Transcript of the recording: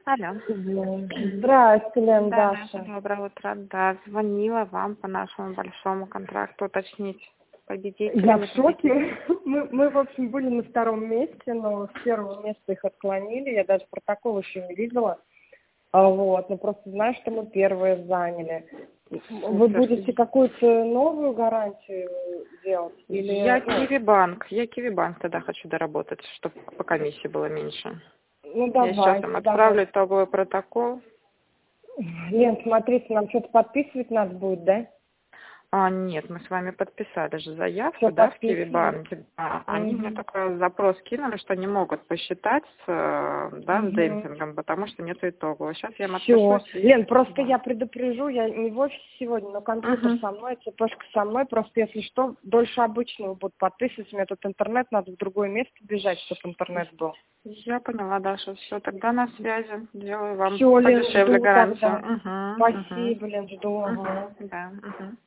Алло. Здрасте, Лен, Да, Даша. доброе утро. Да, звонила вам по нашему большому контракту уточнить, победителя. Я в шоке. Мы, в общем, были на втором месте, но с первого места их отклонили. Я даже протокол еще не видела. Вот, но просто знаю, что мы первые заняли. Вы будете какую-то новую гарантию делать? Или... Я Киви-банк тогда хочу доработать, чтобы по комиссии было меньше. Ну, Я давайте, сейчас им отправлю итоговый протокол. Лен, смотрите, нам что-то подписывать надо будет, да? Нет, мы с вами подписали же заявку, Всё да, в подписано. Киви-банке. Да. Они мне такой запрос кинули, что не могут посчитать да, с демпингом, потому что нет итогового. Сейчас я им Всё. отпишусь. Лен, просто я предупрежу, я не в офисе сегодня, но компьютер со мной, цепочка со мной, просто если что, дольше обычного будут подписывать, мне тут интернет, надо в другое место бежать, чтобы интернет был. Я поняла, Даша, все, тогда на связи. Делаю вам Всё, Лен, подешевле жду гарантию. тогда. Спасибо, Лен, жду. Да.